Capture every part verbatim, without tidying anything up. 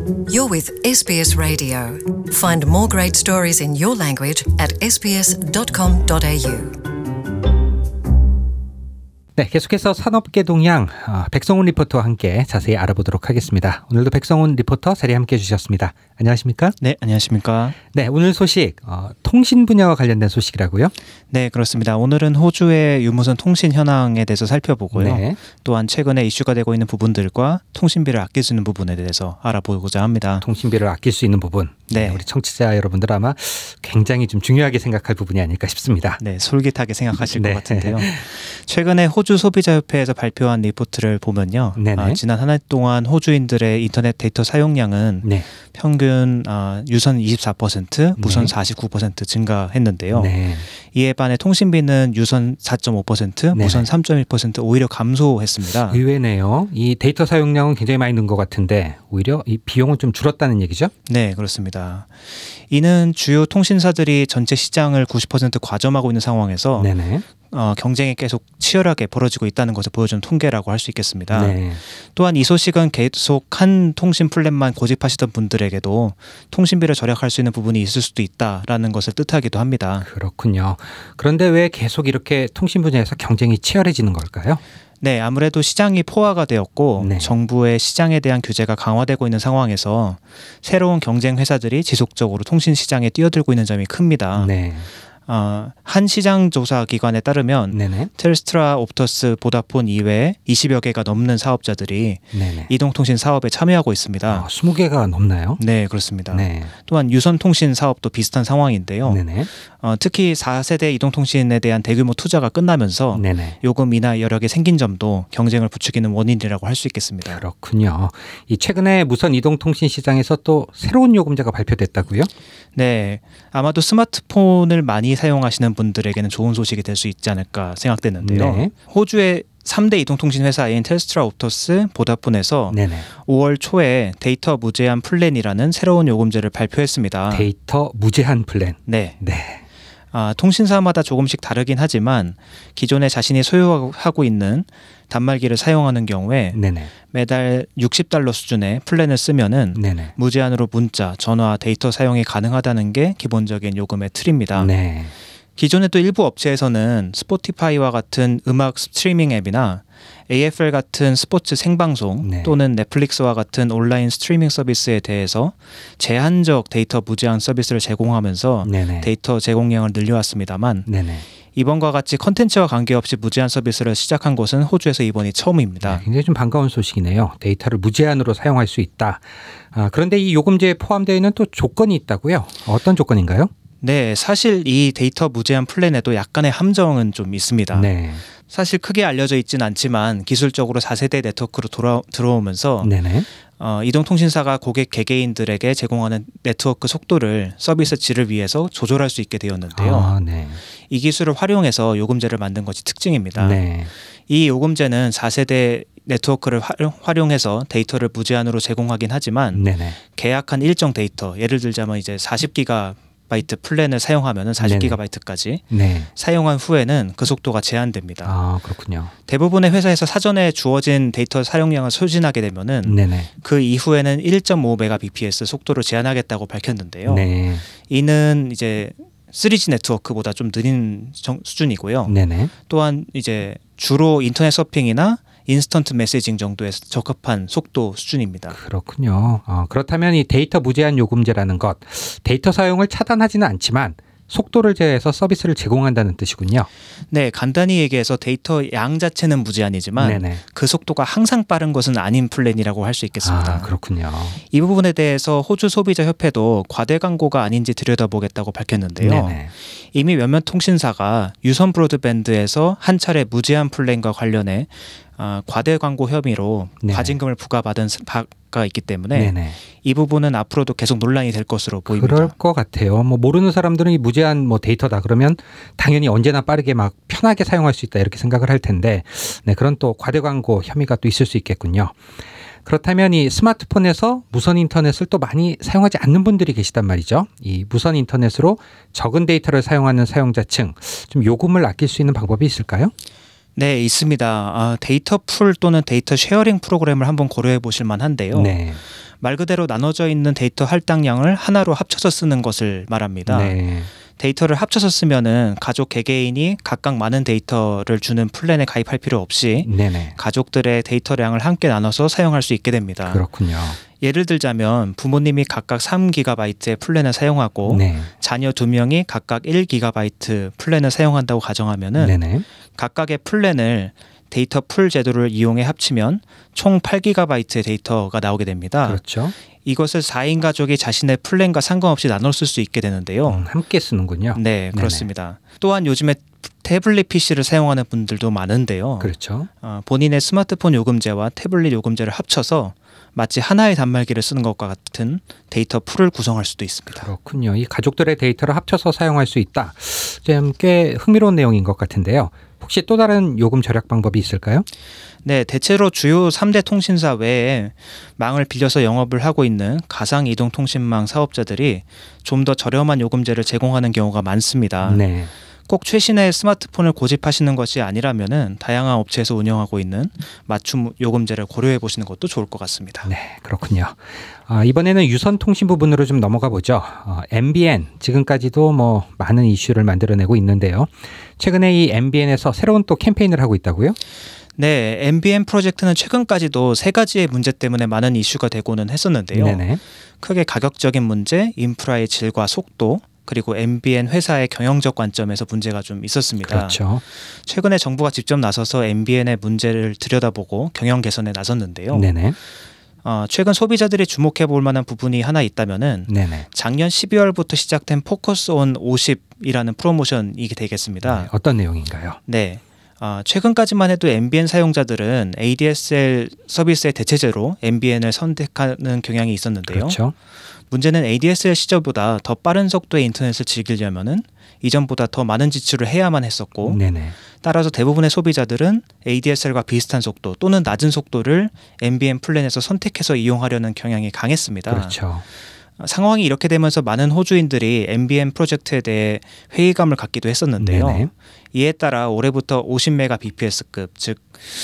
You're with 에스비에스 Radio. Find more great stories in your language at 에스비에스 dot com dot 에이유. 네, 계속해서 산업계 동향 어, 백성훈 리포터와 함께 자세히 알아보도록 하겠습니다. 오늘도 백성훈 리포터 자리에 함께해 주셨습니다. 안녕하십니까? 네, 안녕하십니까? 네, 오늘 소식 어, 통신 분야와 관련된 소식이라고요? 네, 그렇습니다. 오늘은 호주의 유무선 통신 현황에 대해서 살펴보고요. 네. 또한 최근에 이슈가 되고 있는 부분들과 통신비를 아낄 수 있는 부분에 대해서 알아보고자 합니다. 통신비를 아낄 수 있는 부분. 네. 우리 청취자 여러분들 아마 굉장히 좀 중요하게 생각할 부분이 아닐까 싶습니다. 네, 솔깃하게 생각하실 네. 것 같은데요. 최근에 호주 소비자협회에서 발표한 리포트를 보면요. 아, 지난 한 해 동안 호주인들의 인터넷 데이터 사용량은 네. 평균 아, 유선 이십사 퍼센트, 무선 네. 사십구 퍼센트 증가했는데요. 네. 이에 반해 통신비는 유선 사 점 오 퍼센트, 네. 무선 삼 점 일 퍼센트 오히려 감소했습니다. 의외네요. 이 데이터 사용량은 굉장히 많이 는 것 같은데 오히려 이 비용은 좀 줄었다는 얘기죠? 네, 그렇습니다. 이는 주요 통신사들이 전체 시장을 구십 퍼센트 과점하고 있는 상황에서 네네. 어, 경쟁이 계속 치열하게 벌어지고 있다는 것을 보여주는 통계라고 할 수 있겠습니다. 네. 또한 이 소식은 계속 한 통신 플랜만 고집하시던 분들에게도 통신비를 절약할 수 있는 부분이 있을 수도 있다라는 것을 뜻하기도 합니다. 그렇군요. 그런데 왜 계속 이렇게 통신 분야에서 경쟁이 치열해지는 걸까요? 네, 아무래도 시장이 포화가 되었고 네. 정부의 시장에 대한 규제가 강화되고 있는 상황에서 새로운 경쟁 회사들이 지속적으로 통신 시장에 뛰어들고 있는 점이 큽니다. 네. 어, 한 시장 조사 기관에 따르면 네네. 텔스트라, 옵터스, 보다폰 이외에 이십여 개가 넘는 사업자들이 네네. 이동통신 사업에 참여하고 있습니다. 어, 스무 개가 넘나요? 네, 그렇습니다. 네. 또한 유선통신 사업도 비슷한 상황인데요. 네네. 어, 특히 사 세대 이동통신에 대한 대규모 투자가 끝나면서 네네. 요금 인하 여력이 생긴 점도 경쟁을 부추기는 원인이라고 할 수 있겠습니다. 그렇군요. 이 최근에 무선 이동통신 시장에서 또 새로운 요금제가 발표됐다고요? 네, 아마도 스마트폰을 많이 사용하시는 분들에게는 좋은 소식이 될 수 있지 않을까 생각되는데요. 네. 호주의 삼 대 이동통신 회사인 텔스트라, 옵터스, 보다폰에서 네네. 오월 초에 데이터 무제한 플랜이라는 새로운 요금제를 발표했습니다. 데이터 무제한 플랜? 네. 네. 아, 통신사마다 조금씩 다르긴 하지만 기존에 자신이 소유하고 있는 단말기를 사용하는 경우에 네네. 매달 육십 달러 수준의 플랜을 쓰면은 네네. 무제한으로 문자, 전화, 데이터 사용이 가능하다는 게 기본적인 요금의 틀입니다. 네. 기존에 또 일부 업체에서는 스포티파이와 같은 음악 스트리밍 앱이나 에이에프엘 같은 스포츠 생방송 네. 또는 넷플릭스와 같은 온라인 스트리밍 서비스에 대해서 제한적 데이터 무제한 서비스를 제공하면서 네네. 데이터 제공량을 늘려왔습니다만 네네. 이번과 같이 컨텐츠와 관계없이 무제한 서비스를 시작한 곳은 호주에서 이번이 처음입니다. 네, 굉장히 좀 반가운 소식이네요. 데이터를 무제한으로 사용할 수 있다. 아, 그런데 이 요금제에 포함되어 있는 또 조건이 있다고요? 어떤 조건인가요? 네, 사실 이 데이터 무제한 플랜에도 약간의 함정은 좀 있습니다. 네. 사실 크게 알려져 있지는 않지만 기술적으로 사 세대 네트워크로 돌아, 들어오면서 네네. 어, 이동통신사가 고객 개개인들에게 제공하는 네트워크 속도를 서비스 질을 위해서 조절할 수 있게 되었는데요. 아, 네. 이 기술을 활용해서 요금제를 만든 것이 특징입니다. 네. 이 요금제는 사 세대 네트워크를 활용해서 데이터를 무제한으로 제공하긴 하지만 네네. 계약한 일정 데이터, 예를 들자면 이제 사십 기가 바이트 플랜을 사용하면 사십 기가바이트까지 네. 사용한 후에는 그 속도가 제한됩니다. 아, 그렇군요. 대부분의 회사에서 사전에 주어진 데이터 사용량을 소진하게 되면은 네네. 그 이후에는 일 점 오 메가비피에스 속도를 제한하겠다고 밝혔는데요. 네. 이는 이제 쓰리지 네트워크보다 좀 느린 정, 수준이고요. 네네. 또한 이제 주로 인터넷 서핑이나 인스턴트 메시징 정도에 적합한 속도 수준입니다. 그렇군요. 어, 그렇다면 이 데이터 무제한 요금제라는 것, 데이터 사용을 차단하지는 않지만 속도를 제해서 서비스를 제공한다는 뜻이군요. 네, 간단히 얘기해서 데이터 양 자체는 무제한이지만 네네. 그 속도가 항상 빠른 것은 아닌 플랜이라고 할 수 있겠습니다. 아, 그렇군요. 이 부분에 대해서 호주 소비자협회도 과대 광고가 아닌지 들여다보겠다고 밝혔는데요. 네네. 이미 몇몇 통신사가 유선 브로드밴드에서 한 차례 무제한 플랜과 관련해 어, 과대 광고 혐의로 네네. 과징금을 부과받은 바가 있기 때문에 네네. 이 부분은 앞으로도 계속 논란이 될 것으로 보입니다. 그럴 것 같아요. 뭐 모르는 사람들은 이 무제한 뭐 데이터다 그러면 당연히 언제나 빠르게 막 편하게 사용할 수 있다 이렇게 생각을 할 텐데 네, 그런 또 과대 광고 혐의가 또 있을 수 있겠군요. 그렇다면 이 스마트폰에서 무선 인터넷을 또 많이 사용하지 않는 분들이 계시단 말이죠. 이 무선 인터넷으로 적은 데이터를 사용하는 사용자층, 좀 요금을 아낄 수 있는 방법이 있을까요? 네, 있습니다. 아, 데이터 풀 또는 데이터 쉐어링 프로그램을 한번 고려해 보실 만한데요. 네. 말 그대로 나눠져 있는 데이터 할당량을 하나로 합쳐서 쓰는 것을 말합니다. 네. 데이터를 합쳐서 쓰면은 가족 개개인이 각각 많은 데이터를 주는 플랜에 가입할 필요 없이 네네. 가족들의 데이터량을 함께 나눠서 사용할 수 있게 됩니다. 그렇군요. 예를 들자면 부모님이 각각 삼 기가바이트의 플랜을 사용하고 네. 자녀 두 명이 각각 일 기가바이트 플랜을 사용한다고 가정하면은 네네. 각각의 플랜을 데이터 풀 제도를 이용해 합치면 총 팔 기가바이트의 데이터가 나오게 됩니다. 그렇죠. 이것을 사 인 가족이 자신의 플랜과 상관없이 나눠 쓸 수 있게 되는데요. 음, 함께 쓰는군요. 네, 그렇습니다. 네네. 또한 요즘에 태블릿 피시를 사용하는 분들도 많은데요. 그렇죠. 어, 본인의 스마트폰 요금제와 태블릿 요금제를 합쳐서 마치 하나의 단말기를 쓰는 것과 같은 데이터 풀을 구성할 수도 있습니다. 그렇군요. 이 가족들의 데이터를 합쳐서 사용할 수 있다. 좀 꽤 흥미로운 내용인 것 같은데요. 혹시 또 다른 요금 절약 방법이 있을까요? 네, 대체로 주요 삼 대 통신사 외에 망을 빌려서 영업을 하고 있는 가상 이동통신망 사업자들이 좀 더 저렴한 요금제를 제공하는 경우가 많습니다. 네. 꼭 최신의 스마트폰을 고집하시는 것이 아니라면은 다양한 업체에서 운영하고 있는 맞춤 요금제를 고려해 보시는 것도 좋을 것 같습니다. 네, 그렇군요. 아, 이번에는 유선 통신 부분으로 좀 넘어가 보죠. 어, 엠비엔 지금까지도 뭐 많은 이슈를 만들어내고 있는데요. 최근에 이 엠비엔에서 새로운 또 캠페인을 하고 있다고요? 네, 엠비엔 프로젝트는 최근까지도 세 가지의 문제 때문에 많은 이슈가 되고는 했었는데요. 네네. 크게 가격적인 문제, 인프라의 질과 속도, 그리고 엠비엔 회사의 경영적 관점에서 문제가 좀 있었습니다. 그렇죠. 최근에 정부가 직접 나서서 엠비엔의 문제를 들여다보고 경영 개선에 나섰는데요. 네네. 어, 최근 소비자들이 주목해 볼 만한 부분이 하나 있다면은 네네. 작년 십이월부터 시작된 포커스 온 오십이라는 프로모션이 되겠습니다. 네, 어떤 내용인가요? 네. 어, 최근까지만 해도 엠비엔 사용자들은 에이디에스엘 서비스의 대체제로 엠비엔을 선택하는 경향이 있었는데요. 그렇죠. 문제는 에이디에스엘 시절보다 더 빠른 속도의 인터넷을 즐기려면은 이전보다 더 많은 지출을 해야만 했었고 네네. 따라서 대부분의 소비자들은 에이디에스엘과 비슷한 속도 또는 낮은 속도를 엠비엔 플랜에서 선택해서 이용하려는 경향이 강했습니다. 그렇죠. 상황이 이렇게 되면서 많은 호주인들이 엠비엔 프로젝트에 대해 회의감을 갖기도 했었는데요. 네네. 이에 따라 올해부터 오십 메가비피에스급 즉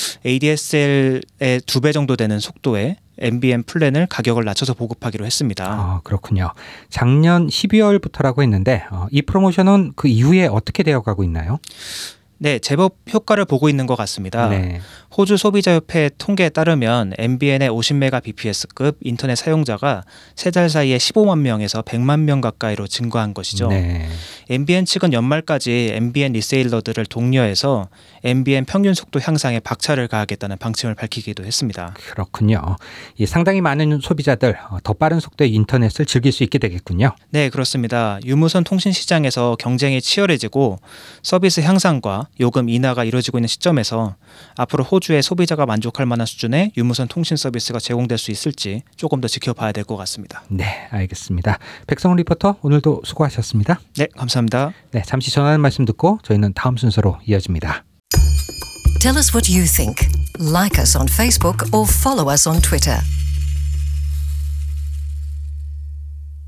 에이디에스엘의 두 배 정도 되는 속도의 엠비엔 플랜을 가격을 낮춰서 보급하기로 했습니다. 아, 그렇군요. 작년 십이월부터라고 했는데 어, 이 프로모션은 그 이후에 어떻게 되어가고 있나요? 네, 제법 효과를 보고 있는 것 같습니다. 네. 호주 소비자협회 통계에 따르면 엠비엔의 오십 메가비피에스급 인터넷 사용자가 세 달 사이에 십오만 명에서 백만 명 가까이로 증가한 것이죠. 네. 엠비엔 측은 연말까지 엠비엔 리세일러들을 독려해서 엠비엔 평균 속도 향상에 박차를 가하겠다는 방침을 밝히기도 했습니다. 그렇군요. 이 상당히 많은 소비자들 더 빠른 속도의 인터넷을 즐길 수 있게 되겠군요. 네, 그렇습니다. 유무선 통신 시장에서 경쟁이 치열해지고 서비스 향상과 요금 인하가 이루어지고 있는 시점에서 앞으로 호주의 소비자가 만족할 만한 수준의 유무선 통신 서비스가 제공될 수 있을지 조금 더 지켜봐야 될 것 같습니다. 네, 알겠습니다. 백성훈 리포터 오늘도 수고하셨습니다. 네, 감사합니다. 네, 잠시 전하는 말씀 듣고 저희는 다음 순서로 이어집니다. Tell us what you think. Like us on Facebook or follow us on Twitter.